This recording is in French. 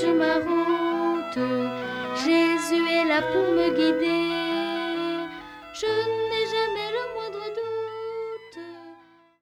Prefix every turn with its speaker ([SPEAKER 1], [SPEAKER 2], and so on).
[SPEAKER 1] cherche ma route. Jésus est là pour me guider. Je